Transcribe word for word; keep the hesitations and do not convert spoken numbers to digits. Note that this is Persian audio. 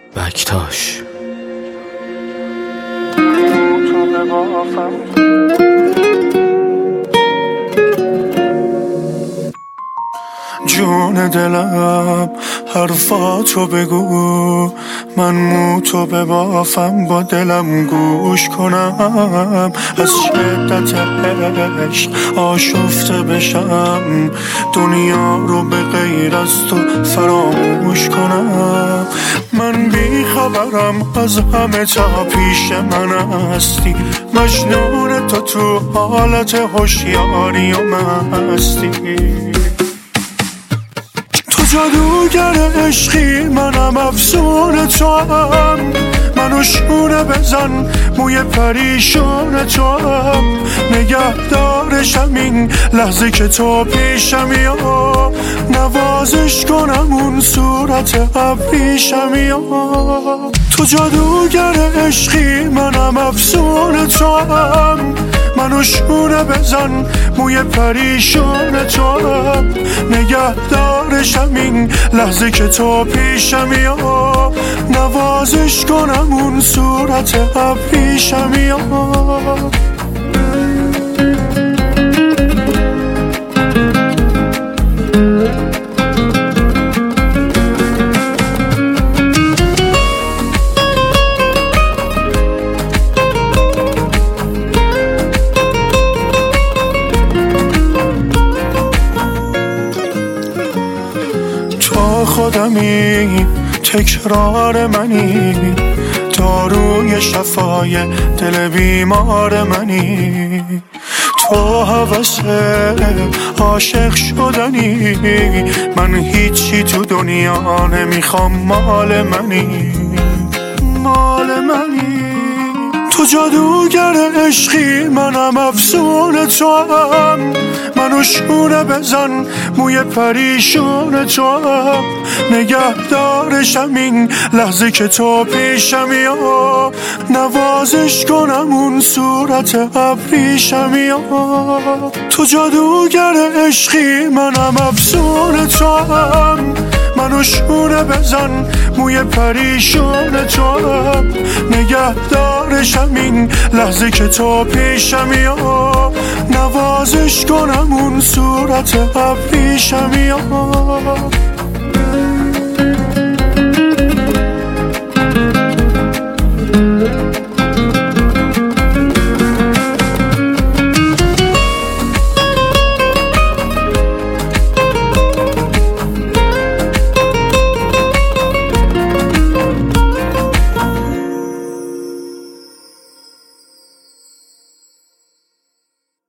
بکتاش. جون دلم حرفاتو بگو، من موتو ببافم با دلم گوش کنم، از شدت عشق آشفته بشم، دنیا رو به غیر از تو فراموش کنم. من بی خبرم از همه تا پیش من هستی، مجنون تو تو حالت هوشیاری و مستی. تو جادوگر عشقی، منم افسون تو هم، منو شونه بزن موی پریشون تو هم، نگهدارشم این لحظه که تو پیشم، یا نوازش کنم اون صورت ابریشم. یا تو جادوگر عشقی، منم افسون تو هم، منو شونه بزن موی پریشون تو هم، نگهدارشم این لحظه که تو پیشم، یا نوازش کنم اون صورت ابریشم. یا خودمی، تکرار منی، داروی شفای دل بیمار منی، تو هوس عاشق شدنی، من هیچی تو دنیا نمیخوام، مال منی مال منی. تو جادوگر عشقی، منم افسون تو هم، منو شونه بزن موی پریشون تو هم، نگهدارشم این لحظه که تو پیشم، یا نوازش کنم اون صورت ابریشم. یا تو جادوگر عشقی، منم افسون تو هم، منو شونه بزن موی پریشون تو هم، نگهدارشم این لحظه که تو پیشم، یا نوازش کنم اون صورت ابریشم. یا